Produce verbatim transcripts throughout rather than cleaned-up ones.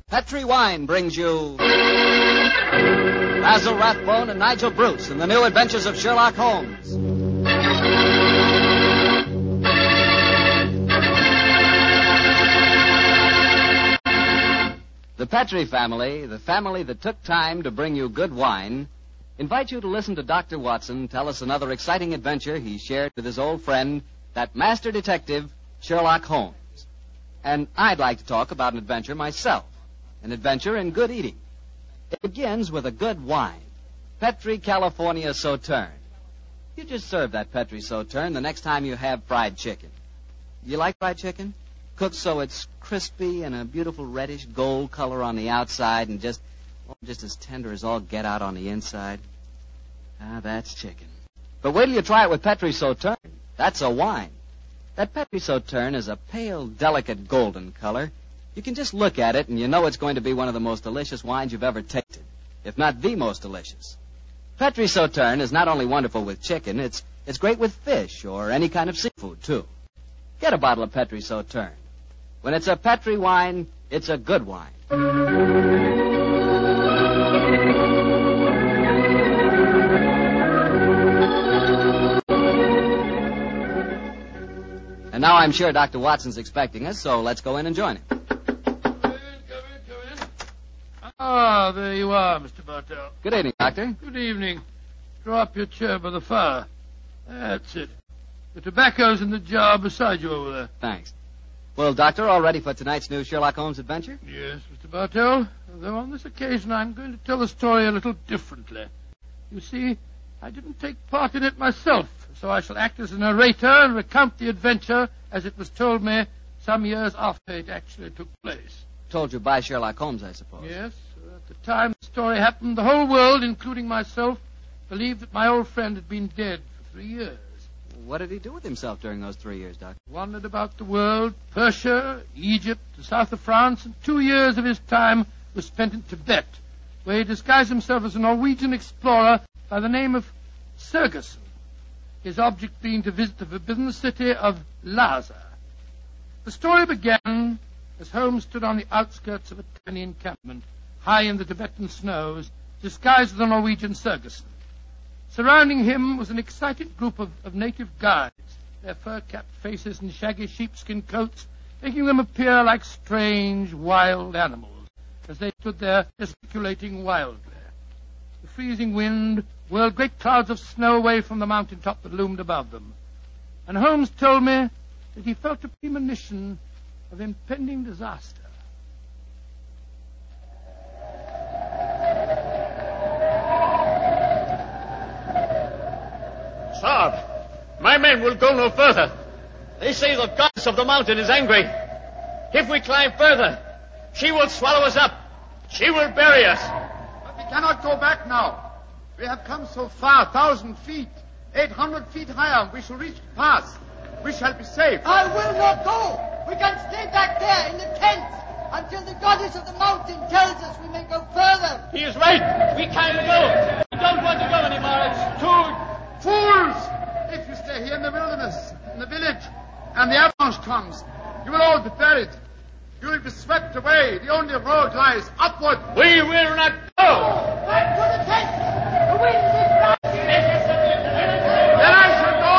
Petri Wine brings you Basil Rathbone and Nigel Bruce in the new adventures of Sherlock Holmes. The Petri family, the family that took time to bring you good wine, invite you to listen to Doctor Watson tell us another exciting adventure he shared with his old friend, that master detective, Sherlock Holmes. And I'd like to talk about an adventure myself, an adventure in good eating. It begins with a good wine, Petri California Sauterne. You just serve that Petri Sauterne the next time you have fried chicken. You like fried chicken? Cooked so it's crispy and a beautiful reddish gold color on the outside and just, oh, just as tender as all get out on the inside. Ah, that's chicken. But wait till you try it with Petri Sauterne. That's a wine. That Petri Sauterne is a pale, delicate golden color. You can just look at it and you know it's going to be one of the most delicious wines you've ever tasted, if not the most delicious. Petri Sauterne is not only wonderful with chicken, it's it's great with fish or any kind of seafood, too. Get a bottle of Petri Sauterne. When it's a Petri wine, it's a good wine. And now I'm sure Doctor Watson's expecting us, so let's go in and join him. Come in, come in, come in. Ah, there you are, Mister Bartell. Good evening, Doctor. Good evening. Draw up your chair by the fire. That's it. The tobacco's in the jar beside you over there. Thanks. Well, Doctor, all ready for tonight's new Sherlock Holmes adventure? Yes, Mister Bartell. Though on this occasion I'm going to tell the story a little differently. You see, I didn't take part in it myself, so I shall act as a narrator and recount the adventure as it was told me some years after it actually took place. Told you by Sherlock Holmes, I suppose. Yes. At the time the story happened, the whole world, including myself, believed that my old friend had been dead for three years. What did he do with himself during those three years, Doctor? Wandered about the world, Persia, Egypt, the south of France, and two years of his time was spent in Tibet, where he disguised himself as a Norwegian explorer by the name of Sergerson, his object being to visit the forbidden city of Lhasa. The story began as Holmes stood on the outskirts of a tiny encampment, high in the Tibetan snows, disguised as a Norwegian Sergerson. Surrounding him was an excited group of, of native guides, their fur-capped faces and shaggy sheepskin coats making them appear like strange, wild animals as they stood there gesticulating wildly. The freezing wind whirled great clouds of snow away from the mountaintop that loomed above them, and Holmes told me that he felt a premonition of impending disaster. Sir, my men will go no further. They say the goddess of the mountain is angry. If we climb further, she will swallow us up. She will bury us. But we cannot go back now. We have come so far, thousand feet, eight hundred feet higher. We shall reach the pass. We shall be safe. I will not go. We can stay back there in the tents until the goddess of the mountain tells us we may go further. He is right. We can't go. We don't want to go anymore. It's too... Fools! If you stay here in the wilderness, in the village, and the avalanche comes, you will all be buried. You will be swept away. The only road lies upward. We will not go. Back to the tent. The wind is rising. Then I shall go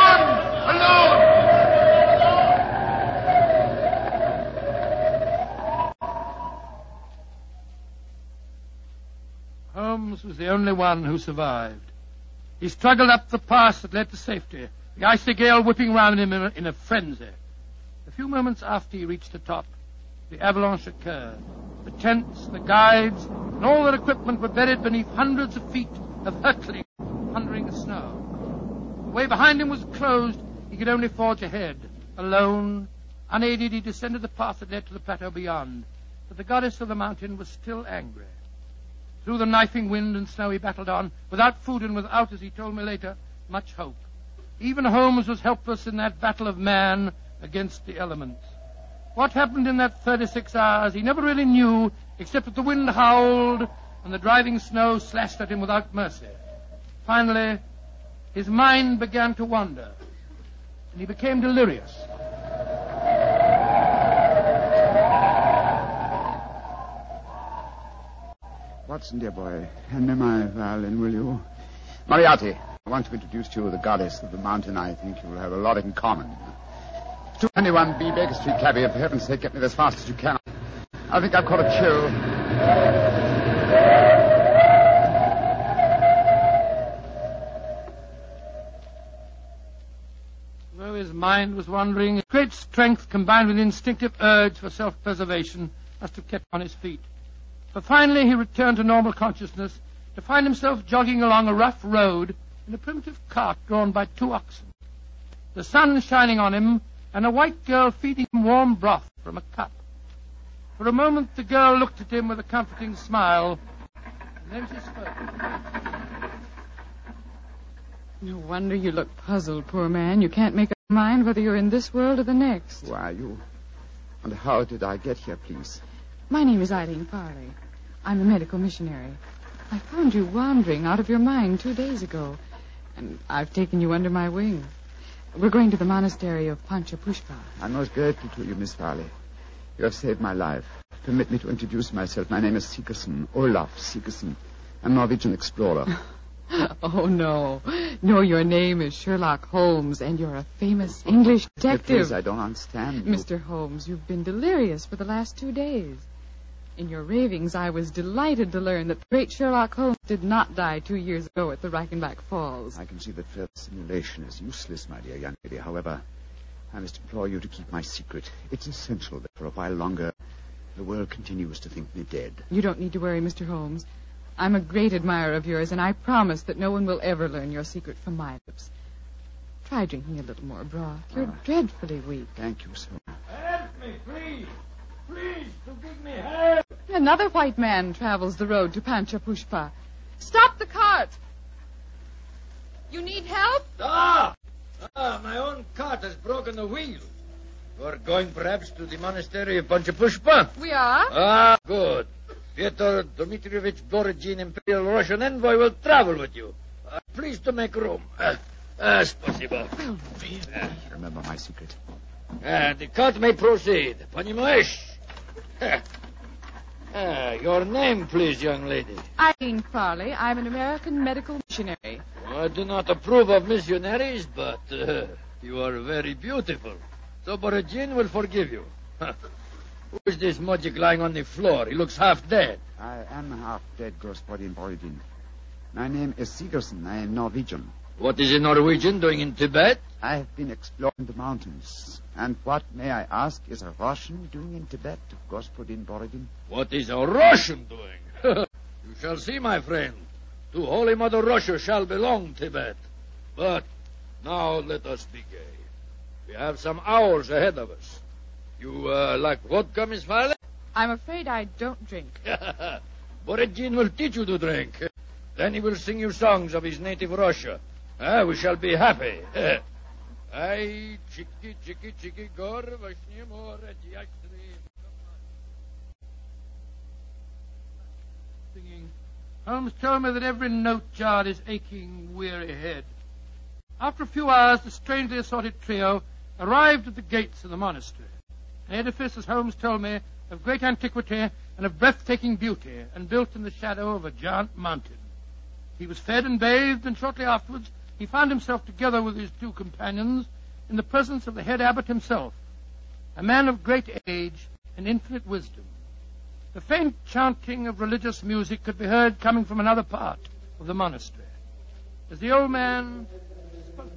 alone. Holmes was the only one who survived. He struggled up the pass that led to safety, the icy gale whipping round him in a, in a frenzy. A few moments after he reached the top, the avalanche occurred. The tents, the guides, and all their equipment were buried beneath hundreds of feet of hurtling, thundering snow. The way behind him was closed. He could only forge ahead. Alone, unaided, he descended the path that led to the plateau beyond. But the goddess of the mountain was still angry. Through the knifing wind and snow he battled on, without food and without, as he told me later, much hope. Even Holmes was helpless in that battle of man against the elements. What happened in that thirty-six hours he never really knew, except that the wind howled and the driving snow slashed at him without mercy. Finally, his mind began to wander, and he became delirious. Watson, dear boy, hand me my violin, will you? Moriarty, I want to introduce to you the goddess of the mountain. I think you will have a lot in common. two twenty-one B Baker Street, cabby. For heaven's sake, get me there as fast as you can. I think I've caught a chill. Though his mind was wandering, great strength combined with instinctive urge for self-preservation must have kept him on his feet. But finally he returned to normal consciousness to find himself jogging along a rough road in a primitive cart drawn by two oxen. The sun shining on him, and a white girl feeding him warm broth from a cup. For a moment the girl looked at him with a comforting smile, and then she spoke. No wonder you look puzzled, poor man. You can't make up your mind whether you're in this world or the next. Who are you? And how did I get here, please? My name is Eileen Farley. I'm a medical missionary. I found you wandering out of your mind two days ago, and I've taken you under my wing. We're going to the monastery of Panchapushpa. I'm most grateful to you, Miss Farley. You have saved my life. Permit me to introduce myself. My name is Sigerson, Olaf Sigerson. I'm a Norwegian explorer. Oh, no. No, your name is Sherlock Holmes, and you're a famous English detective. Please, I don't understand you. Mister Holmes, you've been delirious for the last two days. In your ravings, I was delighted to learn that the great Sherlock Holmes did not die two years ago at the Reichenbach Falls. I can see that further simulation is useless, my dear young lady. However, I must implore you to keep my secret. It's essential that for a while longer the world continues to think me dead. You don't need to worry, Mister Holmes. I'm a great admirer of yours, and I promise that no one will ever learn your secret from my lips. Try drinking a little more broth. You're Ah. dreadfully weak. Thank you, sir. Help me, please. Please, to give me help. Another white man travels the road to Panchapushpa. Stop the cart! You need help? Ah! Ah, my own cart has broken the wheel. We're going perhaps to the monastery of Panchapushpa? We are? Ah, good. Fyodor Dmitrievich Borodin, Imperial Russian envoy, will travel with you. Uh, please to make room. Uh, uh, spasibo. Well, really? Remember my secret. Uh, the cart may proceed. Понимаешь? Uh, your name, please, young lady. Eileen Farley. I'm an American medical missionary. I do not approve of missionaries, but uh, you are very beautiful. So Borodin will forgive you. Who is this mujik lying on the floor? He looks half dead. I am half dead, Gospodin Borodin. My name is Sigerson. I am Norwegian. What is a Norwegian doing in Tibet? I have been exploring the mountains. And what, may I ask, is a Russian doing in Tibet, Gospodin Borodin? What is a Russian doing? You shall see, my friend. To Holy Mother Russia shall belong Tibet. But now let us be gay. We have some hours ahead of us. You uh, like vodka, Miss Farley? I'm afraid I don't drink. Borodin will teach you to drink. Then he will sing you songs of his native Russia. Ah, we shall be happy. Ay, chiki, chiki, chiki, gor, vashni, more, Singing. Holmes told me that every note jarred his aching, weary head. After a few hours, the strangely assorted trio arrived at the gates of the monastery. An edifice, as Holmes told me, of great antiquity and of breathtaking beauty, and built in the shadow of a giant mountain. He was fed and bathed, and shortly afterwards he found himself together with his two companions in the presence of the head abbot himself, a man of great age and infinite wisdom. The faint chanting of religious music could be heard coming from another part of the monastery. As the old man spoke,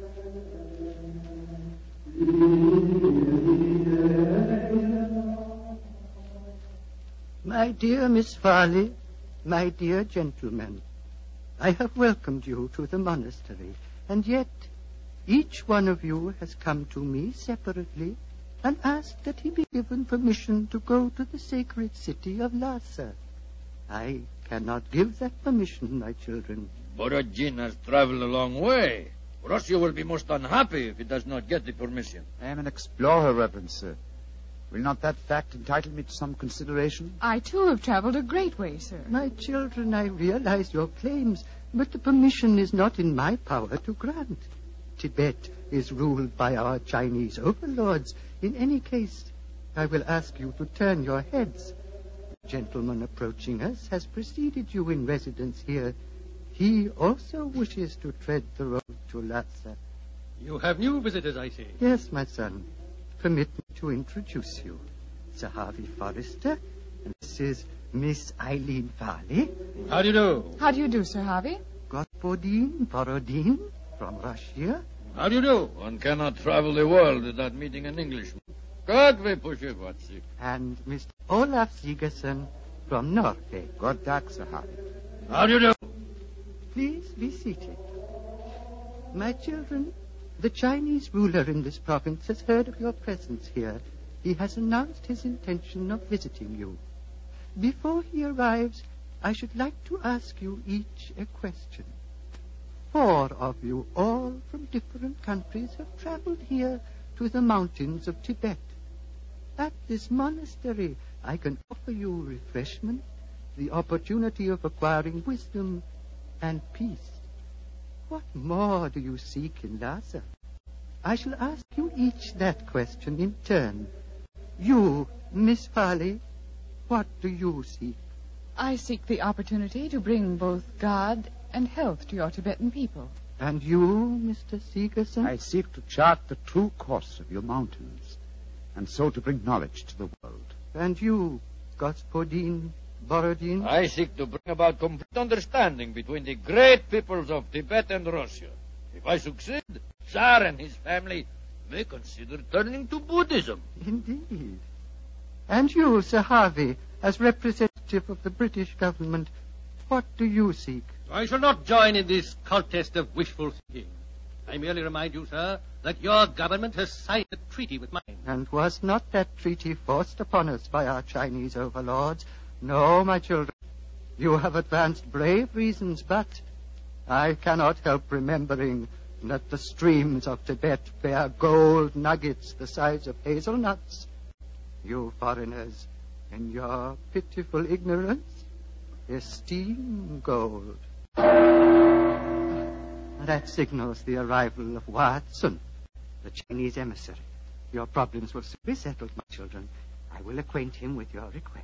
My dear Miss Farley, my dear gentlemen, I have welcomed you to the monastery, and yet each one of you has come to me separately and asked that he be given permission to go to the sacred city of Lhasa. I cannot give that permission, my children. Borodin has traveled a long way. Russia will be most unhappy if he does not get the permission. I am an explorer, Reverend Sir. Will not that fact entitle me to some consideration? I, too, have traveled a great way, sir. My children, I realize your claims, but the permission is not in my power to grant. Tibet is ruled by our Chinese overlords. In any case, I will ask you to turn your heads. gentleman approaching us has preceded you in residence here. He also wishes to tread the road to Lhasa. You have new visitors, I see. Yes, my son. Permit me to introduce you. Sir Harvey Forrester, and this is Miss Eileen Farley. How do you do? How do you do, Sir Harvey? Gospodin Borodin from Russia. How do you do? One cannot travel the world without meeting an Englishman. God we push it, what's it? And Mister Olaf Sigerson from Norway. God dag, Sir Harvey. How do you do? Please be seated. My children, the Chinese ruler in this province has heard of your presence here. He has announced his intention of visiting you. Before he arrives, I should like to ask you each a question. Four of you, all from different countries, have traveled here to the mountains of Tibet. At this monastery, I can offer you refreshment, the opportunity of acquiring wisdom and peace. What more do you seek in Lhasa? I shall ask you each that question in turn. You, Miss Farley, what do you seek? I seek the opportunity to bring both God and health to your Tibetan people. And you, Mister Sigerson? I seek to chart the true course of your mountains, and so to bring knowledge to the world. And you, Gospodin Borodin? I seek to bring about complete understanding between the great peoples of Tibet and Russia. If I succeed, Tsar and his family may consider turning to Buddhism. Indeed. And you, Sir Harvey, as representative of the British government, what do you seek? I shall not join in this contest of wishful thinking. I merely remind you, sir, that your government has signed a treaty with mine. And was not that treaty forced upon us by our Chinese overlords? No, my children. You have advanced brave reasons, but I cannot help remembering that the streams of Tibet bear gold nuggets the size of hazelnuts. You foreigners, in your pitiful ignorance, esteem gold. That signals the arrival of Watson, the Chinese emissary. Your problems will soon be settled, my children. I will acquaint him with your request.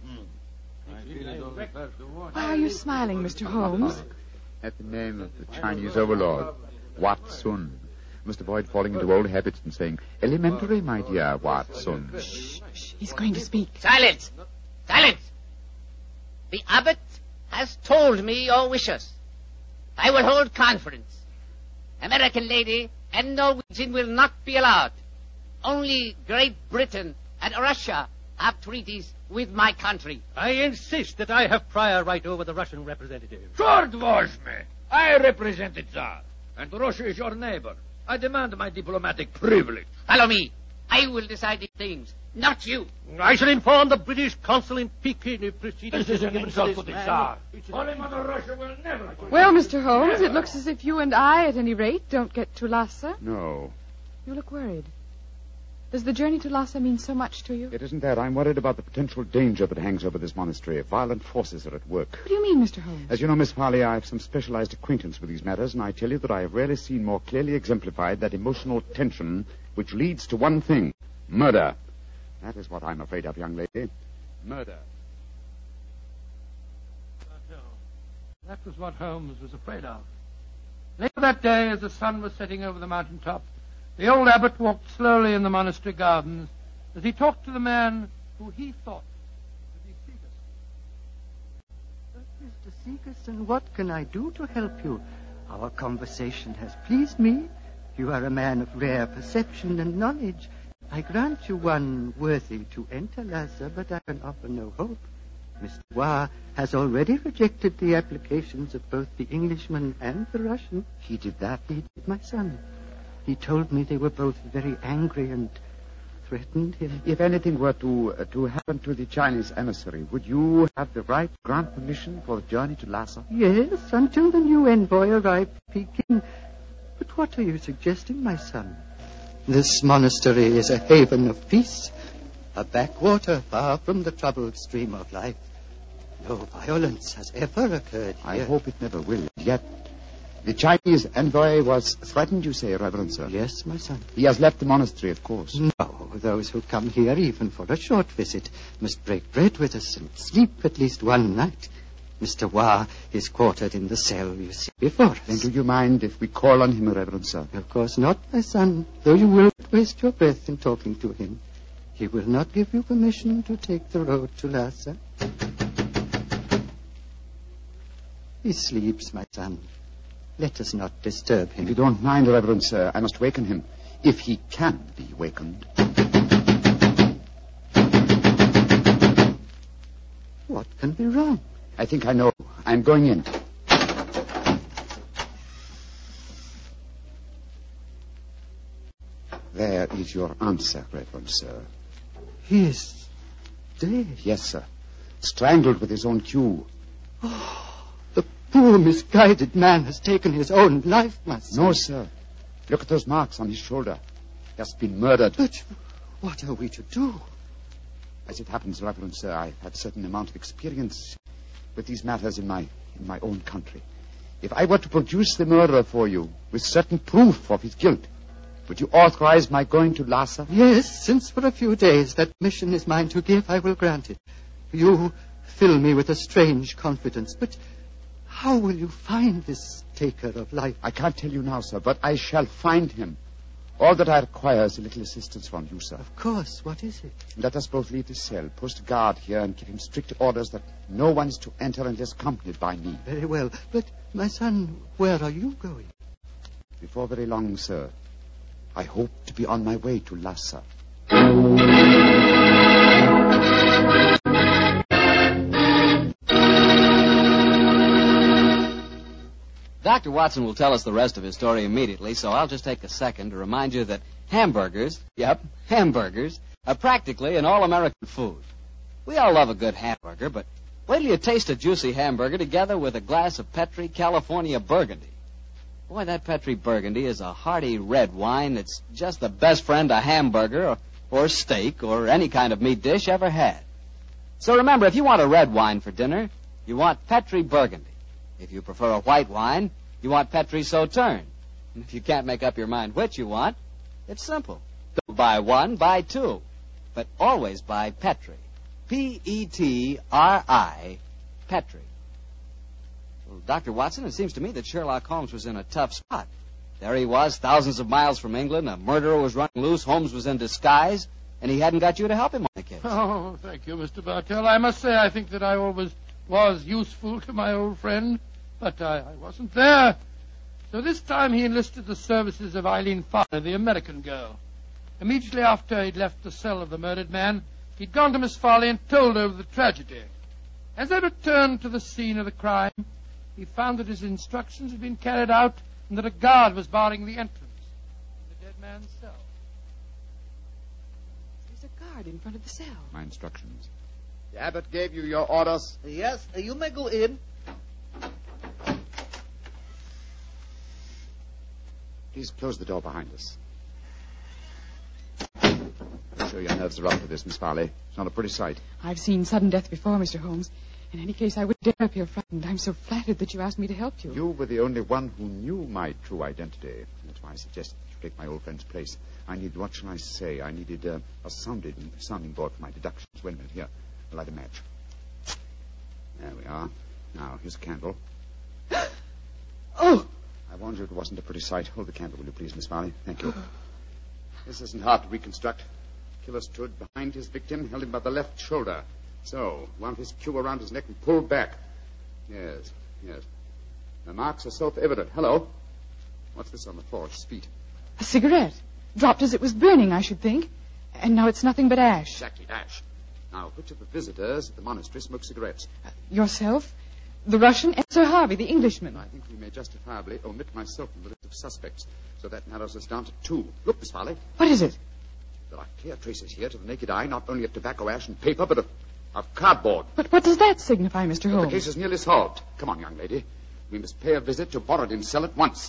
Why are you smiling, Mister Holmes? At the name of the Chinese overlord, Wat Sun. Must avoid falling into old habits and saying, elementary, my dear Wat Sun. Shh, shh, he's going to speak. Silence! Silence! The abbot has told me your wishes. I will hold conference. American lady and Norwegian will not be allowed. Only Great Britain and Russia have treaties with my country. I insist that I have prior right over the Russian representative. Short wash me. I represent the Tsar, and Russia is your neighbor. I demand my diplomatic privilege. Follow me. I will decide these things, not you. I shall inform the British consul in Peking if proceedings... This is an insult to the Tsar. Holy Mother Russia will never... Well, Mister Holmes, it looks as if you and I, at any rate, don't get to Lhasa. No. You look worried. Does the journey to Lhasa mean so much to you? It isn't that. I'm worried about the potential danger that hangs over this monastery. Violent forces are at work. What do you mean, Mister Holmes? As you know, Miss Farley, I have some specialized acquaintance with these matters, and I tell you that I have rarely seen more clearly exemplified that emotional tension which leads to one thing, murder. That is what I'm afraid of, young lady. Murder. That was what Holmes was afraid of. Later that day, as the sun was setting over the mountaintop, the old abbot walked slowly in the monastery gardens as he talked to the man who he thought to be Sigerson. But, Mister Sigerson, what can I do to help you? Our conversation has pleased me. You are a man of rare perception and knowledge. I grant you one worthy to enter Lhasa, but I can offer no hope. Mister Wa has already rejected the applications of both the Englishman and the Russian. He did that? He did, my son. He told me they were both very angry and threatened him. If anything were to uh, to happen to the Chinese emissary, would you have the right to grant permission for the journey to Lhasa? Yes, until the new envoy arrived at Peking. But what are you suggesting, my son? This monastery is a haven of peace, a backwater far from the troubled stream of life. No violence has ever occurred here. I hope it never will. Yet, the Chinese envoy was threatened, you say, Reverend Sir? Yes, my son. He has left the monastery, of course. No, those who come here, even for a short visit, must break bread with us and sleep at least one night. Mister Wah is quartered in the cell you see before us. Then do you mind if we call on him, Reverend Sir? Of course not, my son, though you will waste your breath in talking to him. He will not give you permission to take the road to Lhasa. He sleeps, my son. Let us not disturb him. If you don't mind, Reverend Sir, I must waken him, if he can be wakened. What can be wrong? I think I know. I'm going in. There is your answer, Reverend Sir. He is dead. Yes, sir. Strangled with his own cue. Oh, the poor misguided man has taken his own life, my son. No, sir. Look at those marks on his shoulder. He has been murdered. But what are we to do? As it happens, Reverend Sir, I've had a certain amount of experience with these matters in my in my own country. If I were to produce the murderer for you with certain proof of his guilt, would you authorize my going to Lhasa? Yes, since for a few days that mission is mine to give, I will grant it. You fill me with a strange confidence, but how will you find this taker of life? I can't tell you now, sir, but I shall find him. All that I require is a little assistance from you, sir. Of course. What is it? Let us both leave the cell, post a guard here, and give him strict orders that no one is to enter unless accompanied by me. Very well. But, my son, where are you going? Before very long, sir, I hope to be on my way to Lhasa. Doctor Watson will tell us the rest of his story immediately, so I'll just take a second to remind you that hamburgers, yep, hamburgers, are practically an all-American food. We all love a good hamburger, but wait till you taste a juicy hamburger together with a glass of Petri California Burgundy. Boy, that Petri Burgundy is a hearty red wine that's just the best friend a hamburger or, or steak or any kind of meat dish ever had. So remember, if you want a red wine for dinner, you want Petri Burgundy. If you prefer a white wine, you want Petri Sauterne. And if you can't make up your mind which you want, it's simple. Don't buy one, buy two. But always buy Petri. P E T R I, Petri. Well, Doctor Watson, it seems to me that Sherlock Holmes was in a tough spot. There he was, thousands of miles from England. A murderer was running loose. Holmes was in disguise. And he hadn't got you to help him on the case. Oh, thank you, Mister Bartell. I must say I think that I always was useful to my old friend, but I, I wasn't there. So this time he enlisted the services of Eileen Farley, the American girl. Immediately after he'd left the cell of the murdered man, he'd gone to Miss Farley and told her of the tragedy. As they returned to the scene of the crime, he found that his instructions had been carried out and that a guard was barring the entrance to the dead man's cell. There's a guard in front of the cell. My instructions. The abbot gave you your orders. Yes, you may go in. Please close the door behind us. I'm sure your nerves are up to this, Miss Farley. It's not a pretty sight. I've seen sudden death before, Mister Holmes. In any case, I wouldn't dare appear frightened. I'm so flattered that you asked me to help you. You were the only one who knew my true identity. That's why I suggested you take my old friend's place. I needed, what shall I say? I needed uh, a sounding, sounding board for my deductions. Wait a minute, here. I'll light a match. There we are. Now, here's a candle. Oh! I warned you it wasn't a pretty sight. Hold the candle, will you please, Miss Farley? Thank you. This isn't hard to reconstruct. The killer stood behind his victim, held him by the left shoulder. So, wound his cue around his neck and pulled back. Yes, yes. The marks are self-evident. Hello. What's this on the floor at his feet? A cigarette. Dropped as it was burning, I should think. And now it's nothing but ash. Exactly, ash. Now, which of the visitors at the monastery smoke cigarettes? Uh, yourself, the Russian, and Sir Harvey, the Englishman. I think we may justifiably omit myself from the list of suspects. So that narrows us down to two. Look, Miss Farley. What is it? There are clear traces here to the naked eye, not only of tobacco ash and paper, but of, of cardboard. But what does that signify, Mister Holmes? The case is nearly solved. Come on, young lady. We must pay a visit to Borodin's cell at once.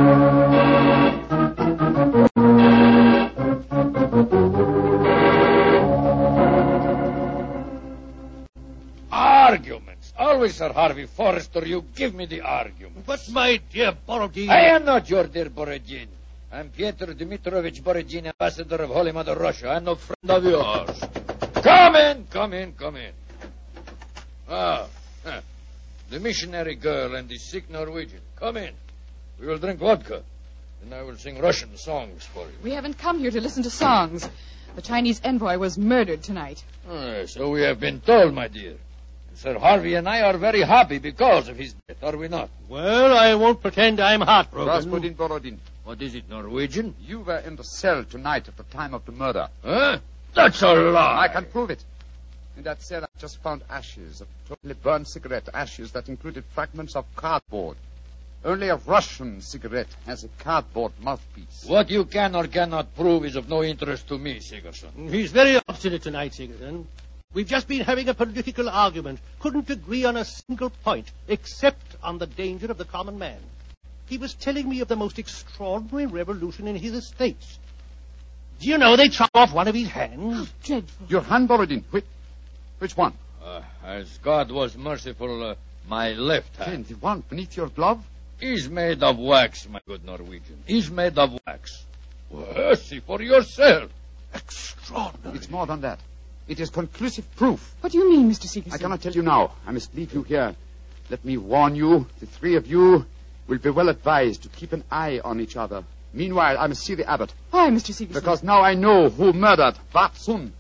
Arguments. Always, Sir Harvey Forrester, you give me the argument. But, my dear Borodin... I am not your dear Borodin. I'm Pyotr Dmitrovich Borodin, ambassador of Holy Mother Russia. I'm no friend of yours. Come in, come in, come in. Ah, huh. The missionary girl and the sick Norwegian. Come in. We will drink vodka, and I will sing Russian songs for you. We haven't come here to listen to songs. The Chinese envoy was murdered tonight. Ah, so we have been told, my dear. Sir Harvey and I are very happy because of his death, are we not? Well, I won't pretend I'm heartbroken. Rasputin Borodin. What is it, Norwegian? You were in the cell tonight at the time of the murder. Huh? That's a lie. I can prove it. In that cell, I just found ashes, of totally burned cigarette ashes that included fragments of cardboard. Only a Russian cigarette has a cardboard mouthpiece. What you can or cannot prove is of no interest to me, Sigerson. He's very obstinate tonight, Sigerson. We've just been having a political argument. Couldn't agree on a single point, except on the danger of the common man. He was telling me of the most extraordinary revolution in his estates. Do you know they chop off one of his hands? Dreadful. Your hand, Borodin. Which, which one? Uh, as God was merciful, uh, my left hand. Then the one beneath your glove? He's made of wax, my good Norwegian. He's made of wax. Well, see for yourself. Extraordinary. It's more than that. It is conclusive proof. What do you mean, Mister Sigerson? I cannot tell you now. I must leave you here. Let me warn you, the three of you will be well advised to keep an eye on each other. Meanwhile, I must see the abbot. Why, Mister Sigerson? Because now I know who murdered Vatsun.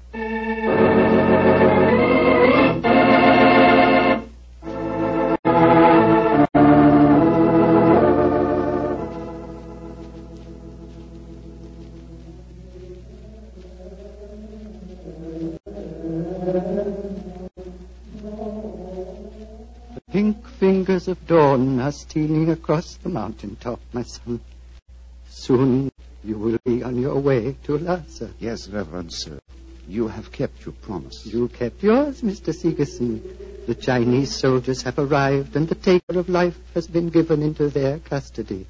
Pink fingers of dawn are stealing across the mountaintop, my son. Soon you will be on your way to Lhasa. Yes, Reverend Sir. You have kept your promise. You kept yours, Mister Sigerson. The Chinese soldiers have arrived, and the taker of life has been given into their custody.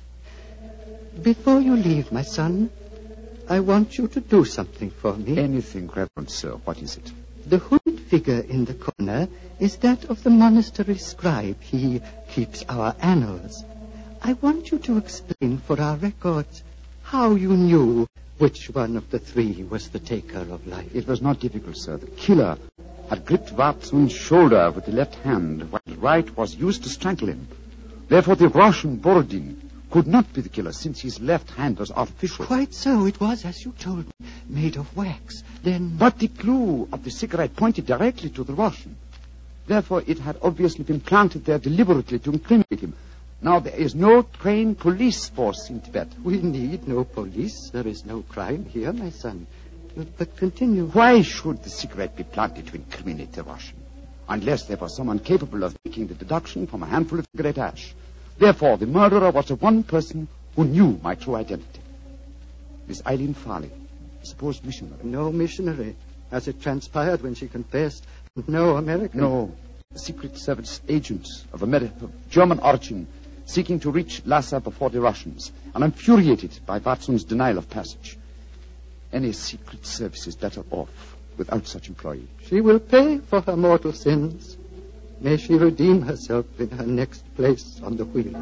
Before you leave, my son, I want you to do something for me. Anything, Reverend Sir. What is it? The hooded figure in the corner is that of the monastery scribe. He keeps our annals. I want you to explain for our records how you knew which one of the three was the taker of life. It was not difficult, sir. The killer had gripped Vatsun's shoulder with the left hand, while the right was used to strangle him. Therefore, the Russian Borodin could not be the killer, since his left hand was artificial. Quite so. It was, as you told me, made of wax. Then... But the clue of the cigarette pointed directly to the Russian. Therefore, it had obviously been planted there deliberately to incriminate him. Now, there is no trained police force in Tibet. We need no police. There is no crime here, my son. But continue. Why should the cigarette be planted to incriminate the Russian? Unless there was someone capable of making the deduction from a handful of cigarette ash. Therefore, the murderer was the one person who knew my true identity. Miss Eileen Farley, supposed missionary. No missionary. As it transpired when she confessed, no American. No, a Secret Service agent of, Ameri- of German origin, seeking to reach Lhasa before the Russians, and infuriated by Vatsun's denial of passage. Any Secret Service is better off without such employee. She will pay for her mortal sins. May she redeem herself in her next place on the wheel.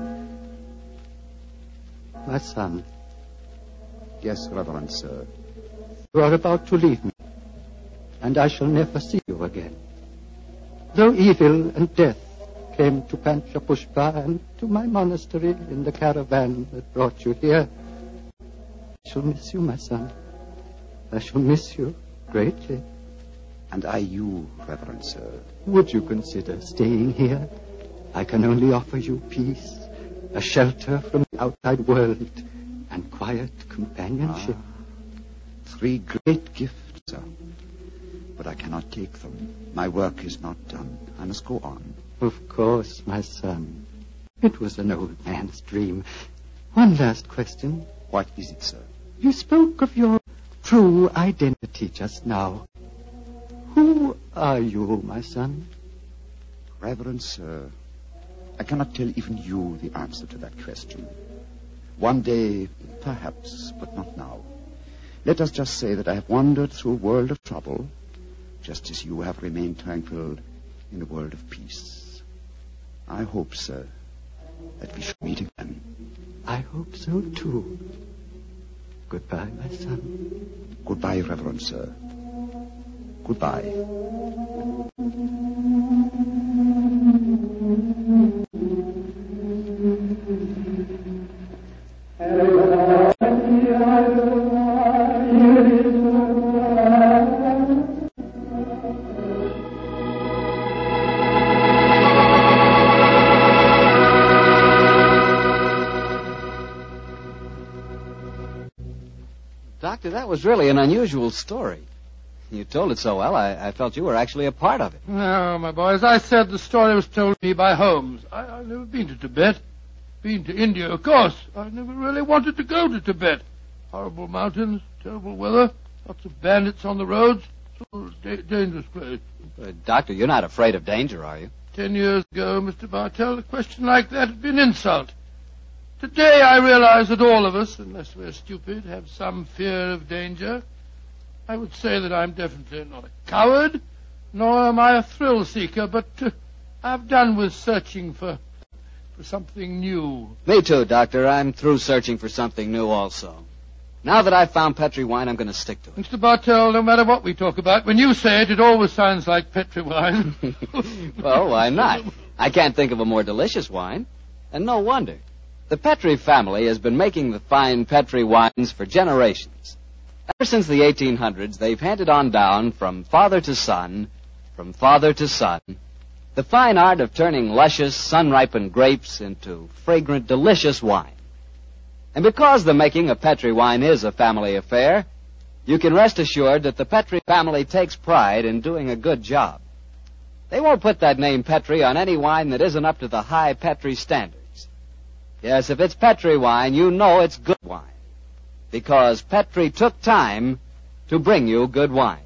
My son. Yes, Reverend Sir. You are about to leave me, and I shall never see you again. Though evil and death came to Panchapushpa and to my monastery in the caravan that brought you here, I shall miss you, my son. I shall miss you greatly. And I you, Reverend Sir. Would you consider staying here? I can only offer you peace, a shelter from the outside world, and quiet companionship. Ah, three great gifts, sir. But I cannot take them. My work is not done. I must go on. Of course, my son. It was an old man's dream. One last question. What is it, sir? You spoke of your true identity just now. Who are you, my son? Reverend Sir, I cannot tell even you the answer to that question. One day, perhaps, but not now. Let us just say that I have wandered through a world of trouble, just as you have remained tranquil in a world of peace. I hope, sir, that we shall meet again. I hope so, too. Goodbye, my son. Goodbye, Reverend Sir. Goodbye. Doctor, that was really an unusual story. You told it so well, I, I felt you were actually a part of it. No, my boy, as I said, the story was told me by Holmes. I, I've never been to Tibet. Been to India, of course. I never really wanted to go to Tibet. Horrible mountains, terrible weather, lots of bandits on the roads. So da- dangerous place. Uh, doctor, you're not afraid of danger, are you? Ten years ago, Mister Bartell, a question like that would be an insult. Today I realize that all of us, unless we're stupid, have some fear of danger. I would say that I'm definitely not a coward, nor am I a thrill seeker, but uh, I've done with searching for for something new. Me too, Doctor. I'm through searching for something new also. Now that I've found Petri wine, I'm going to stick to it. Mister Bartell, no matter what we talk about, when you say it, it always sounds like Petri wine. Well, why not? I can't think of a more delicious wine. And no wonder. The Petri family has been making the fine Petri wines for generations. Ever since the eighteen hundreds, they've handed on down from father to son, from father to son, the fine art of turning luscious, sun-ripened grapes into fragrant, delicious wine. And because the making of Petri wine is a family affair, you can rest assured that the Petri family takes pride in doing a good job. They won't put that name Petri on any wine that isn't up to the high Petri standards. Yes, if it's Petri wine, you know it's good wine. Because Petri took time to bring you good wine.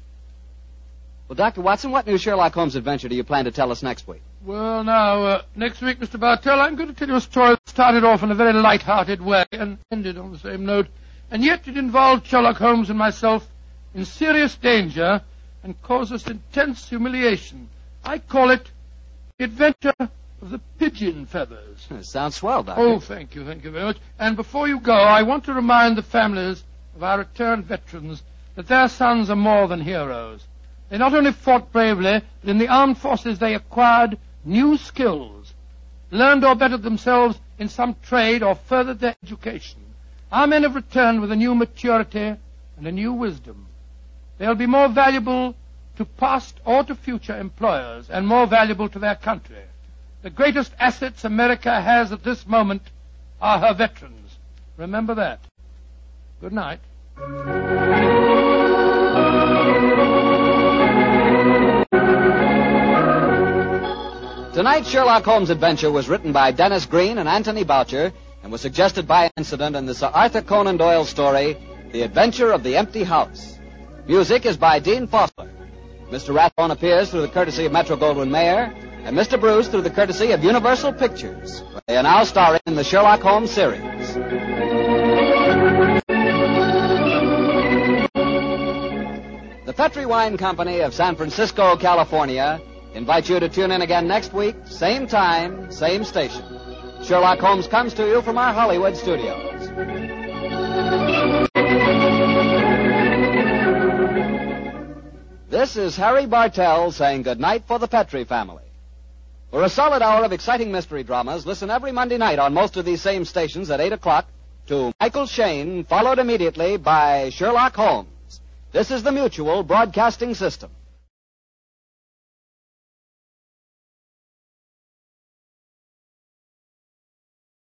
Well, Doctor Watson, what new Sherlock Holmes adventure do you plan to tell us next week? Well, now, uh, next week, Mister Bartell, I'm going to tell you a story that started off in a very light-hearted way and ended on the same note. And yet it involved Sherlock Holmes and myself in serious danger and caused us intense humiliation. I call it The Adventure of the Pigeon Feathers. Sounds swell, Doctor. Oh, thank you, thank you very much. And before you go, I want to remind the families of our returned veterans that their sons are more than heroes. They not only fought bravely, but in the armed forces they acquired new skills, learned or bettered themselves in some trade or furthered their education. Our men have returned with a new maturity and a new wisdom. They'll be more valuable to past or to future employers and more valuable to their country. The greatest assets America has at this moment are her veterans. Remember that. Good night. Tonight's Sherlock Holmes adventure was written by Dennis Green and Anthony Boucher and was suggested by an incident in the Sir Arthur Conan Doyle story, The Adventure of the Empty House. Music is by Dean Foster. Mister Rathbone appears through the courtesy of Metro-Goldwyn-Mayer, and Mister Bruce through the courtesy of Universal Pictures. They are now starring in the Sherlock Holmes series. The Petri Wine Company of San Francisco, California, invites you to tune in again next week, same time, same station. Sherlock Holmes comes to you from our Hollywood studios. This is Harry Bartell saying goodnight for the Petri family. For a solid hour of exciting mystery dramas, listen every Monday night on most of these same stations at eight o'clock to Michael Shayne, followed immediately by Sherlock Holmes. This is the Mutual Broadcasting System.